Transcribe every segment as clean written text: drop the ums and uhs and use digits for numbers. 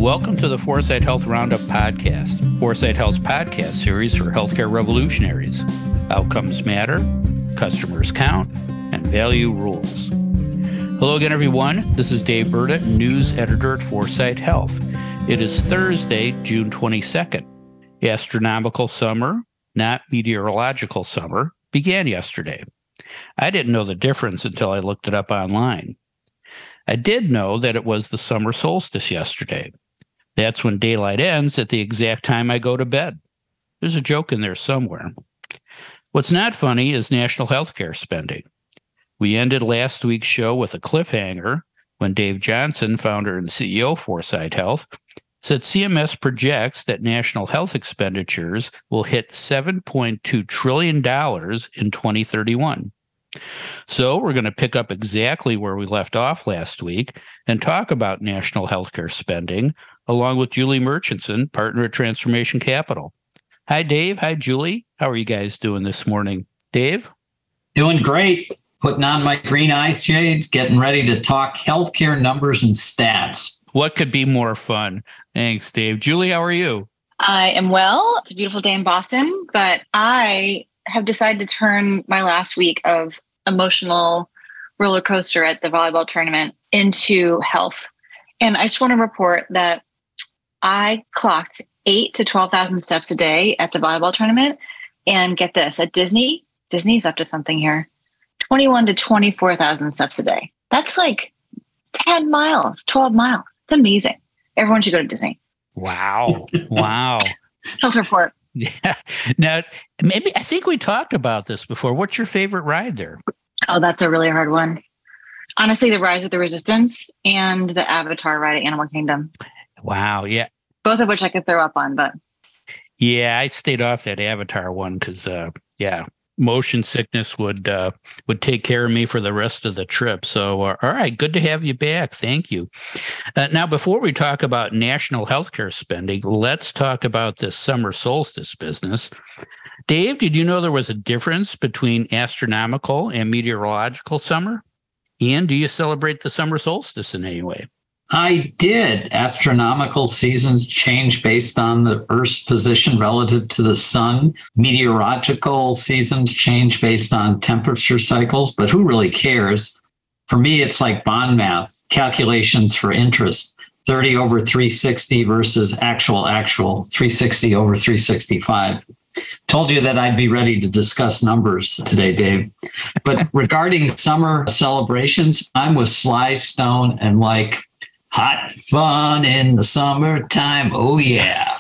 Welcome to the Foresight Health Roundup podcast, Foresight Health's podcast series for healthcare revolutionaries. Outcomes matter, customers count, and value rules. Hello again, everyone. This is Dave Burda, news editor at Foresight Health. It is Thursday, June 22nd. Astronomical summer, not meteorological summer, began yesterday. I didn't know the difference until I looked it up online. I did know that it was the summer solstice yesterday. That's when daylight ends at the exact time I go to bed. There's a joke in there somewhere. What's not funny is national healthcare spending. We ended last week's show with a cliffhanger when Dave Johnson, founder and CEO of Foresight Health, said CMS projects that national health expenditures will hit $7.2 trillion in 2031. So we're going to pick up exactly where we left off last week and talk about national healthcare spending, along with Julie Murchison, partner at Transformation Capital. Hi, Dave. Hi, Julie. How are you guys doing this morning? Dave? Doing great. Putting on my green eye shades, getting ready to talk healthcare numbers and stats. What could be more fun? Thanks, Dave. Julie, how are you? I am well. It's a beautiful day in Boston, but I have decided to turn my last week of emotional roller coaster at the volleyball tournament into health. And I just want to report that I clocked 8,000 to 12,000 steps a day at the volleyball tournament. And get this, at Disney's up to something here, 21,000 to 24,000 steps a day. That's like 10 miles, 12 miles. It's amazing. Everyone should go to Disney. Wow. Wow. Health report. Yeah. Now, maybe I think we talked about this before. What's your favorite ride there? Oh, that's a really hard one. Honestly, the Rise of the Resistance and the Avatar ride at Animal Kingdom. Wow. Yeah. Both of which I could throw up on, but. Yeah, I stayed off that Avatar one because, motion sickness would take care of me for the rest of the trip. So, all right, good to have you back. Thank you. Now, before we talk about national healthcare spending, let's talk about this summer solstice business. Dave, did you know there was a difference between astronomical and meteorological summer? And do you celebrate the summer solstice in any way? I did. Astronomical seasons change based on the Earth's position relative to the sun. Meteorological seasons change based on temperature cycles, but who really cares? For me, it's like bond math, calculations for interest, 30 over 360 versus actual 360 over 365. Told you that I'd be ready to discuss numbers today, Dave. But regarding summer celebrations, I'm with Sly Stone and like, hot fun in the summertime. Oh, yeah.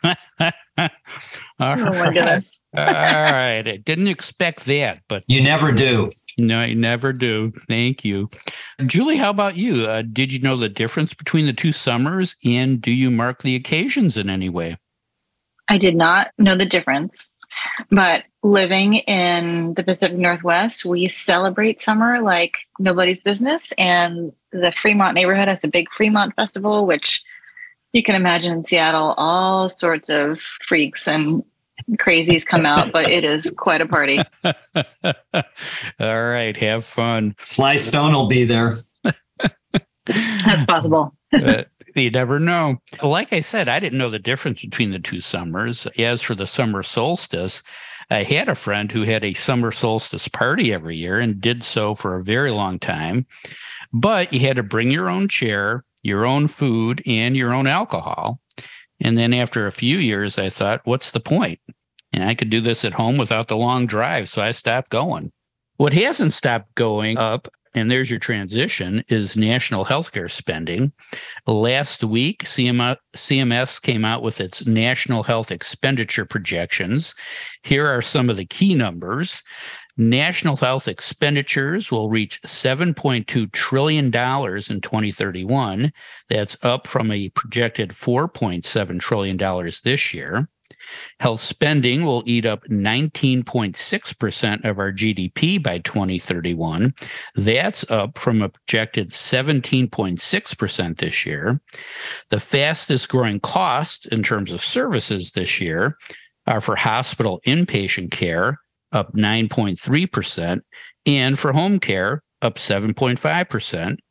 All right. All right. I didn't expect that, but you never do. No, you never do. Thank you. Julie, how about you? Did you know the difference between the two summers, and do you mark the occasions in any way? I did not know the difference, but living in the Pacific Northwest, we celebrate summer like nobody's business. And the Fremont neighborhood has a big Fremont Festival, which you can imagine in Seattle, all sorts of freaks and crazies come out, but it is quite a party. All right. Have fun. Sly Stone will be there. That's possible. You never know. Like I said, I didn't know the difference between the two summers. As for the summer solstice, I had a friend who had a summer solstice party every year and did so for a very long time. But you had to bring your own chair, your own food, and your own alcohol. And then after a few years, I thought, what's the point? And I could do this at home without the long drive. So I stopped going. What hasn't stopped going up, and there's your transition, is national healthcare spending. Last week, CMS came out with its national health expenditure projections. Here are some of the key numbers. National health expenditures will reach $7.2 trillion in 2031. That's up from a projected $4.7 trillion this year. Health spending will eat up 19.6% of our GDP by 2031. That's up from a projected 17.6% this year. The fastest growing costs in terms of services this year are for hospital inpatient care, up 9.3%, and for home care, up 7.5%.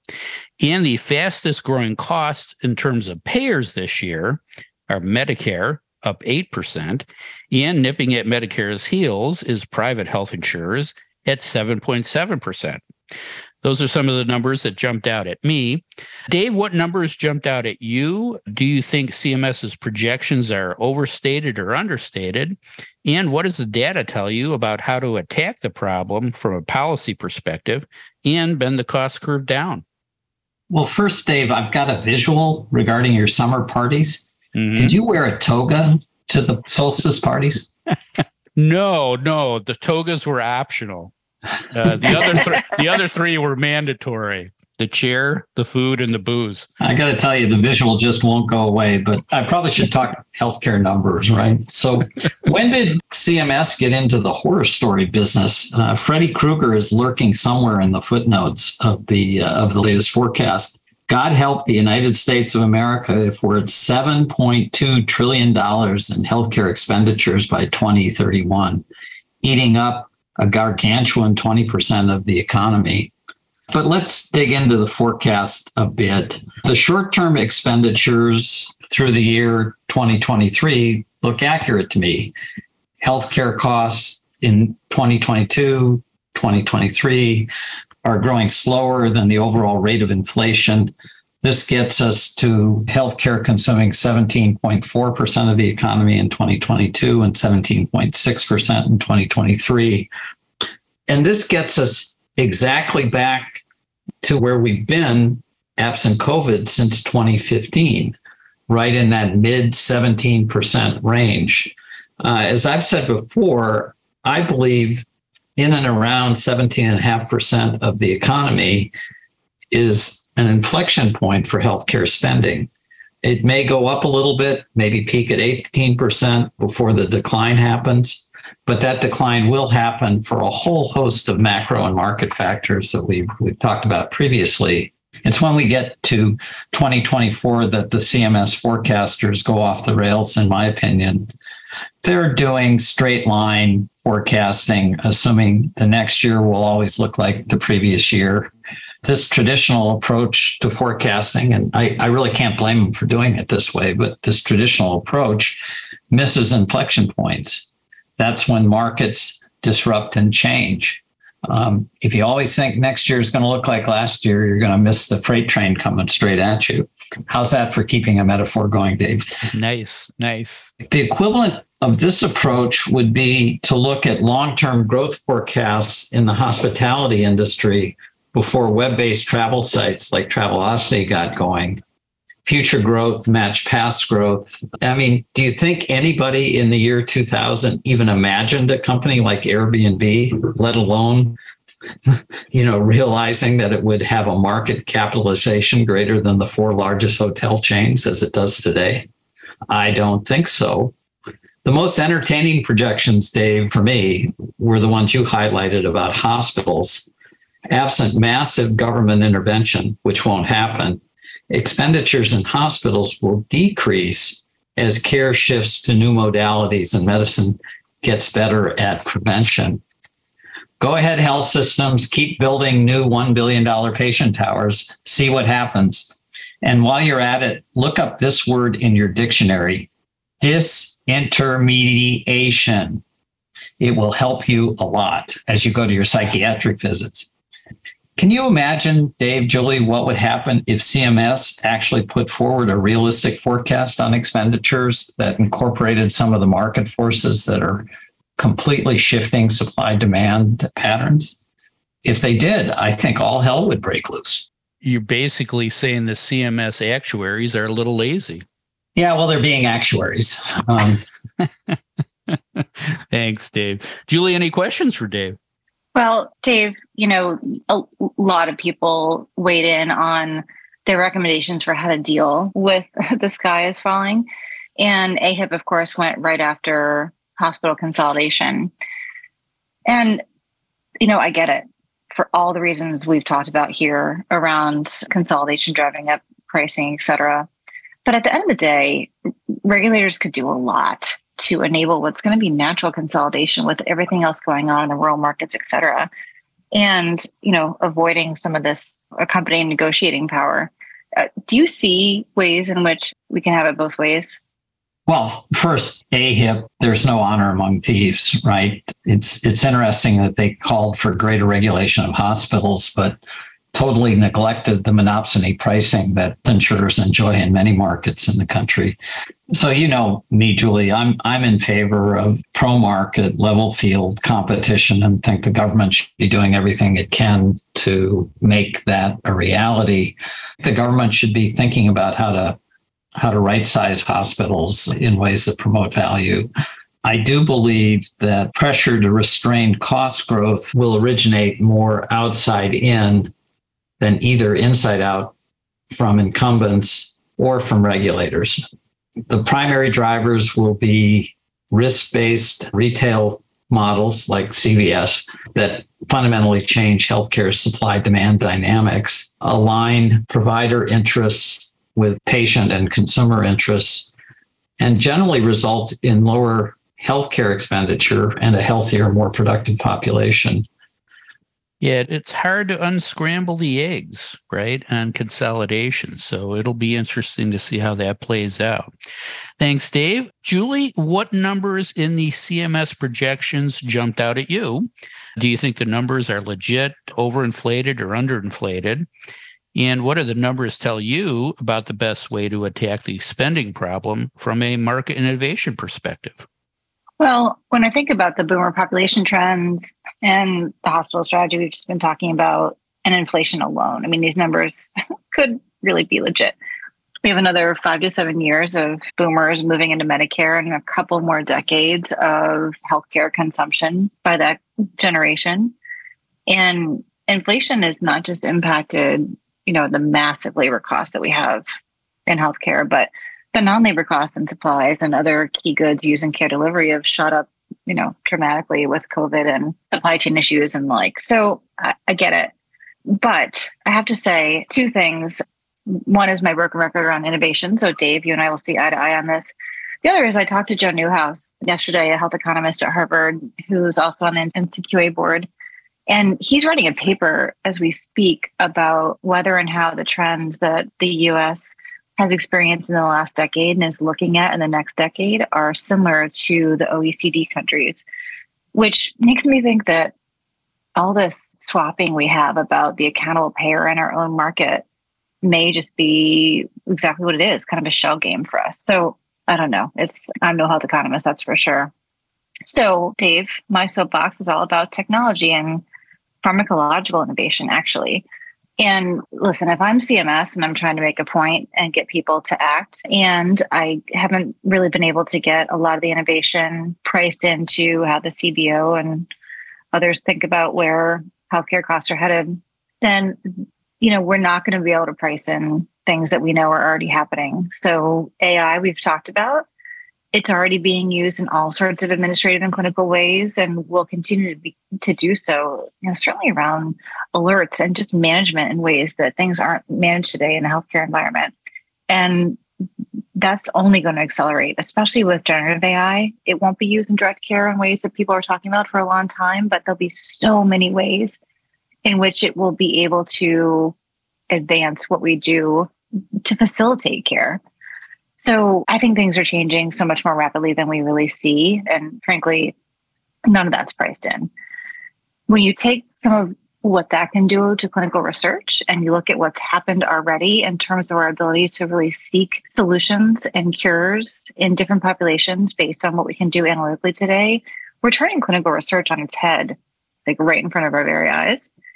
And the fastest growing cost in terms of payers this year are Medicare, up 8%, and nipping at Medicare's heels is private health insurers at 7.7%. Those are some of the numbers that jumped out at me. Dave, what numbers jumped out at you? Do you think CMS's projections are overstated or understated? And what does the data tell you about how to attack the problem from a policy perspective and bend the cost curve down? Well, first, Dave, I've got a visual regarding your summer parties. Mm-hmm. Did you wear a toga to the solstice parties? No, the togas were optional. The other three were mandatory: the chair, the food, and the booze. I got to tell you, the visual just won't go away, but I probably should talk healthcare numbers, right? So when did CMS get into the horror story business? Freddy Krueger is lurking somewhere in the footnotes of the latest forecast. God help the United States of America if we're at $7.2 trillion in healthcare expenditures by 2031, eating up a gargantuan 20% of the economy. But let's dig into the forecast a bit. The short-term expenditures through the year 2023 look accurate to me. Healthcare costs in 2022, 2023 are growing slower than the overall rate of inflation. This gets us to healthcare consuming 17.4% of the economy in 2022 and 17.6% in 2023. And this gets us exactly back to where we've been absent COVID since 2015, right in that mid 17% range. As I've said before, I believe in and around 17.5% of the economy is an inflection point for healthcare spending. It may go up a little bit, maybe peak at 18% before the decline happens, but that decline will happen for a whole host of macro and market factors that we've talked about previously. It's when we get to 2024 that the CMS forecasters go off the rails, in my opinion. They're doing straight line forecasting, assuming the next year will always look like the previous year. This traditional approach to forecasting, and I really can't blame them for doing it this way, but this traditional approach misses inflection points. That's when markets disrupt and change. If you always think next year is going to look like last year, you're going to miss the freight train coming straight at you. How's that for keeping a metaphor going, Dave? Nice. The equivalent of this approach would be to look at long-term growth forecasts in the hospitality industry before web-based travel sites like Travelocity got going. Future growth matched past growth. I mean, do you think anybody in the year 2000 even imagined a company like Airbnb, let alone, realizing that it would have a market capitalization greater than the 4 largest hotel chains as it does today? I don't think so. The most entertaining projections, Dave, for me, were the ones you highlighted about hospitals. Absent massive government intervention, which won't happen, expenditures in hospitals will decrease as care shifts to new modalities and medicine gets better at prevention. Go ahead, health systems, keep building new $1 billion patient towers, see what happens. And while you're at it, look up this word in your dictionary, disintermediation. It will help you a lot as you go to your psychiatric visits. Can you imagine, Dave, Julie, what would happen if CMS actually put forward a realistic forecast on expenditures that incorporated some of the market forces that are completely shifting supply-demand patterns? If they did, I think all hell would break loose. You're basically saying the CMS actuaries are a little lazy. Yeah, well, they're being actuaries. Thanks, Dave. Julie, any questions for Dave? Well, Dave, a lot of people weighed in on their recommendations for how to deal with the sky is falling. And AHIP, of course, went right after hospital consolidation. And, I get it for all the reasons we've talked about here around consolidation driving up pricing, et cetera. But at the end of the day, regulators could do a lot to enable what's going to be natural consolidation with everything else going on in the rural markets, et cetera. And, avoiding some of this accompanying negotiating power. Do you see ways in which we can have it both ways? Well, first, AHIP, there's no honor among thieves, right? It's interesting that they called for greater regulation of hospitals, but totally neglected the monopsony pricing that insurers enjoy in many markets in the country. So you know me, Julie, I'm in favor of pro-market level field competition and think the government should be doing everything it can to make that a reality. The government should be thinking about how to right-size hospitals in ways that promote value. I do believe that pressure to restrain cost growth will originate more outside in than either inside out from incumbents or from regulators. The primary drivers will be risk-based retail models like CVS that fundamentally change healthcare supply-demand dynamics, align provider interests with patient and consumer interests, and generally result in lower healthcare expenditure and a healthier, more productive population. Yeah, it's hard to unscramble the eggs, right, on consolidation. So it'll be interesting to see how that plays out. Thanks, Dave. Julie, what numbers in the CMS projections jumped out at you? Do you think the numbers are legit, overinflated, or underinflated? And what do the numbers tell you about the best way to attack the spending problem from a market innovation perspective? Well, when I think about the boomer population trends and the hospital strategy we've just been talking about and inflation alone, I mean, these numbers could really be legit. We have another 5 to 7 years of boomers moving into Medicare and a couple more decades of healthcare consumption by that generation. And inflation has not just impacted, the massive labor costs that we have in healthcare, but the non-labor costs and supplies and other key goods used in care delivery have shot up, dramatically with COVID and supply chain issues and the like. So I get it. But I have to say two things. One is my broken record around innovation. So Dave, you and I will see eye to eye on this. The other is I talked to Joe Newhouse yesterday, a health economist at Harvard, who's also on the NCQA board. And he's writing a paper as we speak about whether and how the trends that the U.S. has experienced in the last decade and is looking at in the next decade are similar to the OECD countries, which makes me think that all this swapping we have about the accountable payer in our own market may just be exactly what it is, kind of a shell game for us. So I don't know. I'm no health economist, that's for sure. So Dave, my soapbox is all about technology and pharmacological innovation, actually. And listen, if I'm CMS and I'm trying to make a point and get people to act, and I haven't really been able to get a lot of the innovation priced into how the CBO and others think about where healthcare costs are headed, then, we're not going to be able to price in things that we know are already happening. So AI, we've talked about, it's already being used in all sorts of administrative and clinical ways, and will continue to do so, certainly around alerts and just management in ways that things aren't managed today in the healthcare environment. And that's only going to accelerate, especially with generative AI. It won't be used in direct care in ways that people are talking about for a long time, but there'll be so many ways in which it will be able to advance what we do to facilitate care. So I think things are changing so much more rapidly than we really see. And frankly, none of that's priced in. When you take some of what that can do to clinical research and you look at what's happened already in terms of our ability to really seek solutions and cures in different populations based on what we can do analytically today, we're turning clinical research on its head, like right in front of our very eyes.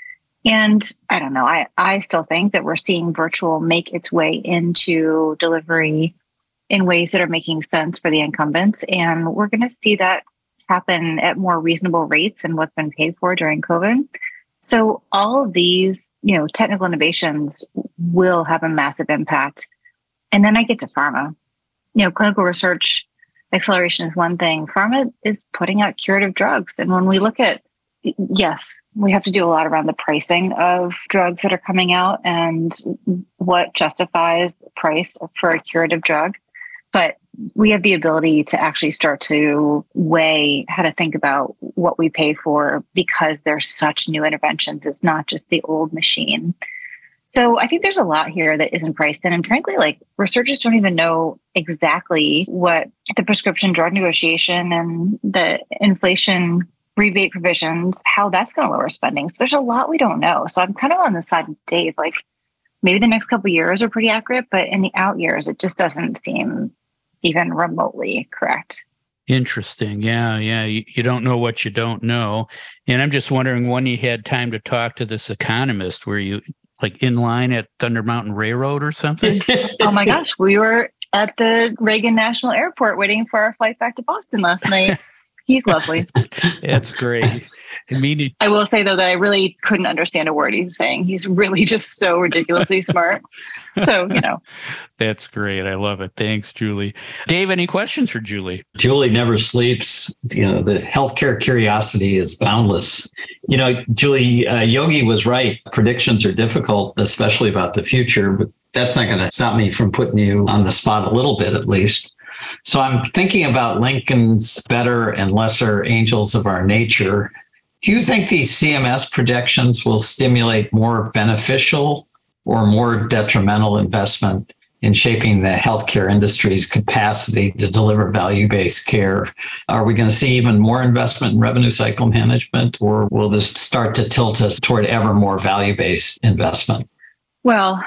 And I don't know, I still think that we're seeing virtual make its way into delivery in ways that are making sense for the incumbents. And we're going to see that happen at more reasonable rates than what's been paid for during COVID. So all of these, technical innovations will have a massive impact. And then I get to pharma. Clinical research acceleration is one thing. Pharma is putting out curative drugs. And when we look at, yes, we have to do a lot around the pricing of drugs that are coming out and what justifies price for a curative drug. But we have the ability to actually start to weigh how to think about what we pay for because there's such new interventions. It's not just the old machine. So I think there's a lot here that isn't priced in. And frankly, like researchers don't even know exactly what the prescription drug negotiation and the inflation rebate provisions, how that's going to lower spending. So there's a lot we don't know. So I'm kind of on the side of Dave, like maybe the next couple of years are pretty accurate, but in the out years, it just doesn't seem even remotely correct. Interesting. Yeah. You don't know what you don't know. And I'm just wondering when you had time to talk to this economist, were you like in line at Thunder Mountain Railroad or something? Oh my gosh. We were at the Reagan National Airport waiting for our flight back to Boston last night. He's lovely. That's great. I will say, though, that I really couldn't understand a word he was saying. He's really just so ridiculously smart. So, That's great. I love it. Thanks, Julie. Dave, any questions for Julie? Julie never sleeps. The healthcare curiosity is boundless. Julie, Yogi was right. Predictions are difficult, especially about the future, but that's not going to stop me from putting you on the spot a little bit, at least. So I'm thinking about Lincoln's better and lesser angels of our nature. Do you think these CMS projections will stimulate more beneficial or more detrimental investment in shaping the healthcare industry's capacity to deliver value-based care? Are we going to see even more investment in revenue cycle management, or will this start to tilt us toward ever more value-based investment? Well,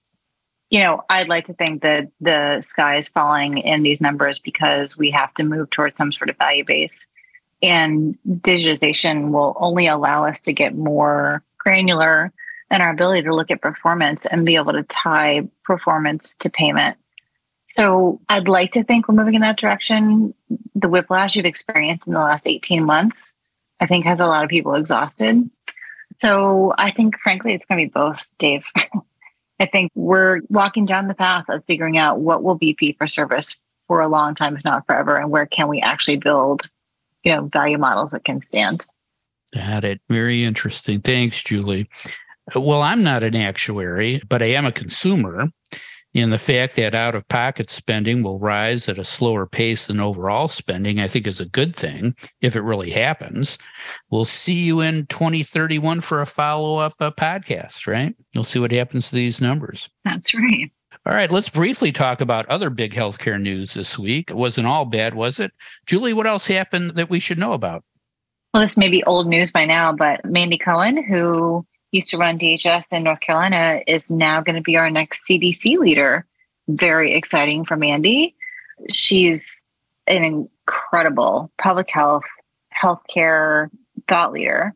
I'd like to think that the sky is falling in these numbers because we have to move towards some sort of value base. And digitization will only allow us to get more granular in our ability to look at performance and be able to tie performance to payment. So I'd like to think we're moving in that direction. The whiplash you've experienced in the last 18 months, I think, has a lot of people exhausted. So I think, frankly, it's going to be both, Dave. I think we're walking down the path of figuring out what will be fee for service for a long time, if not forever, and where can we actually build, value models that can stand. Got it. Very interesting. Thanks, Julie. Well, I'm not an actuary, but I am a consumer. And the fact that out-of-pocket spending will rise at a slower pace than overall spending, I think is a good thing if it really happens. We'll see you in 2031 for a follow-up podcast, right? You'll see what happens to these numbers. That's right. All right, let's briefly talk about other big healthcare news this week. It wasn't all bad, was it? Julie, what else happened that we should know about? Well, this may be old news by now, but Mandy Cohen, who used to run DHS in North Carolina, is now going to be our next CDC leader. Very exciting for Mandy. She's an incredible public health, healthcare thought leader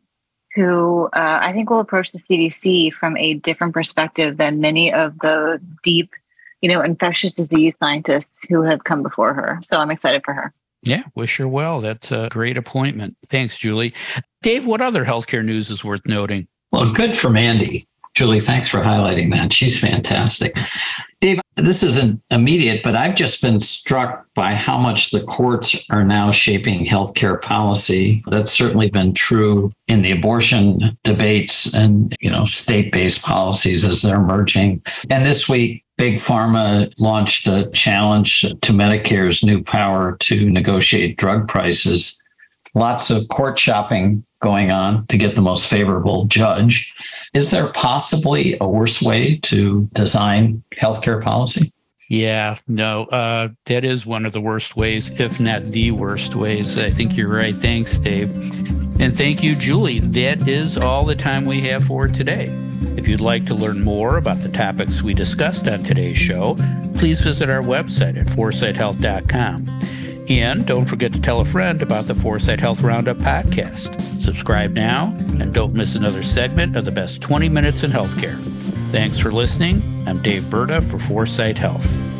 who I think will approach the CDC from a different perspective than many of the deep, infectious disease scientists who have come before her. So I'm excited for her. Yeah, wish her well. That's a great appointment. Thanks, Julie. Dave, what other healthcare news is worth noting? Well, good for Mandy. Julie, thanks for highlighting that. She's fantastic. Dave, this isn't immediate, but I've just been struck by how much the courts are now shaping healthcare policy. That's certainly been true in the abortion debates and, state-based policies as they're emerging. And this week, Big Pharma launched a challenge to Medicare's new power to negotiate drug prices. Lots of court shopping going on to get the most favorable judge. Is there possibly a worse way to design healthcare policy? Yeah, no, that is one of the worst ways, if not the worst ways. I think you're right. Thanks, Dave. And thank you, Julie. That is all the time we have for today. If you'd like to learn more about the topics we discussed on today's show, please visit our website at foresightshealth.com. And don't forget to tell a friend about the Foresight Health Roundup podcast. Subscribe now and don't miss another segment of the best 20 minutes in healthcare. Thanks for listening. I'm Dave Burda for Foresight Health.